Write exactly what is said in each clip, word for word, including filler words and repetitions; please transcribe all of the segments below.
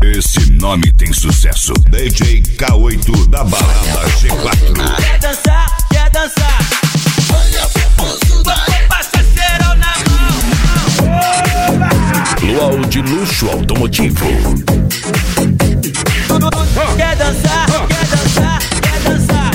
Esse nome tem sucesso. D J K oito da balada G quatro. Quer dançar? Quer dançar? Olha o parceiro na mão. Luau de luxo automotivo. Quer dançar? Quer dançar? Quer dançar?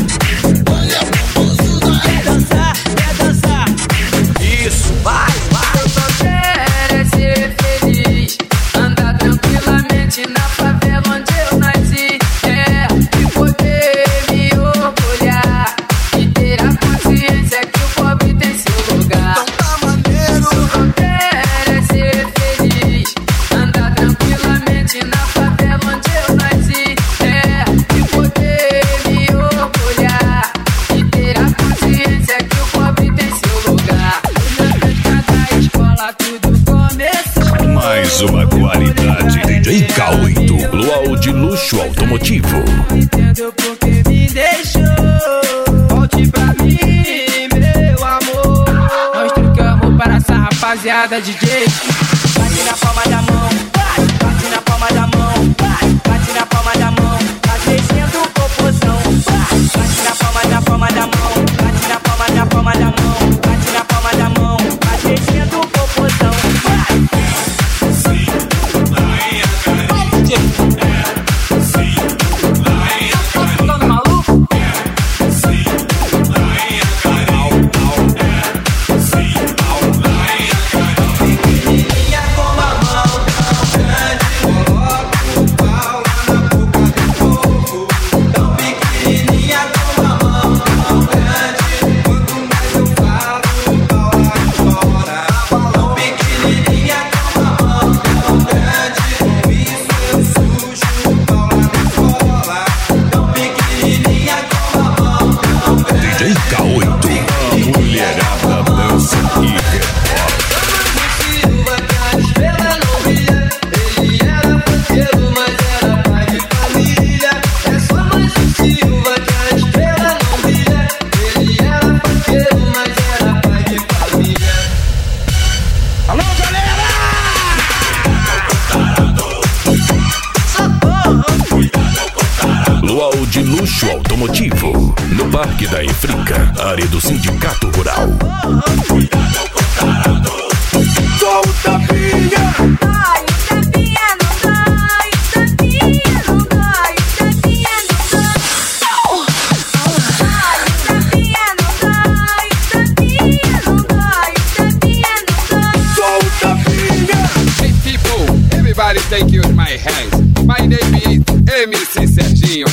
Quer dançar? Quer dançar? Isso, vai, vai. Eu só quero é ser feliz, andar tranquilamente na favela onde eu nasci. É, e poder me orgulhar e ter a consciência que o pobre tem seu lugar. Então tá maneiro. Eu só quero é ser feliz, andar tranquilamente na favela onde eu nasci. É, e poder me orgulhar e ter a consciência que o pobre tem seu lugar. Cada escola tudo começou. Mais uma qualidade. D J K oito. Luau de luxo automotivo. Entendo porque me deixou. Volte pra mim, meu amor. Nós trocamos para essa rapaziada D J. Bate na palma da mão, vai, bate na palma da mão, vai, bate na palma da mão, tá descendo popozão, vai, bate na palma da palma da mão, bate na palma da palma da mão, bate na palma da mão, tá descendo popozão, vai. Sim, vai, sim, vai, todo maluco? Sim, vai, sim, pequenininha com a mão tão grande, coloca o pau na boca do povo. Tão pequenininha com a mão tão grande, quanto mais eu falo, o pau lá fora. Tão pequenininha com a mão tão grande, com isso eu sujo o pau lá fora. Tão pequenininha com a mão tão grande. D J K oito. A mulherada dança e rebola. Silva, que a estrela não brilha. Ele era parceiro, mas era pai de família. É só mais um Silva, que a estrela não brilha. Ele era parceiro, mas era pai de família. Alô, galera! Luau de luxo automotivo. No Parque da Enfrica, área do Sindicato Rural. Sou o Tapinha! Dói, o tapinha não dói, o tapinha não dói, o tapinha não dói. Dói, o tapinha não dói, o tapinha não dói, o tapinha não dói. Sou o Tapinha! Hey people, everybody thank you in my hands. My name is M C Serginho.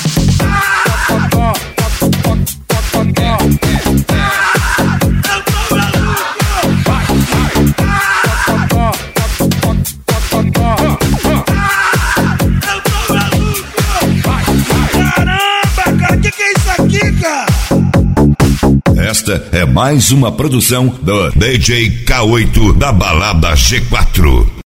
Caramba, cara, que que é isso aqui, cara? Esta é mais uma produção do D J K oito da balada G quatro.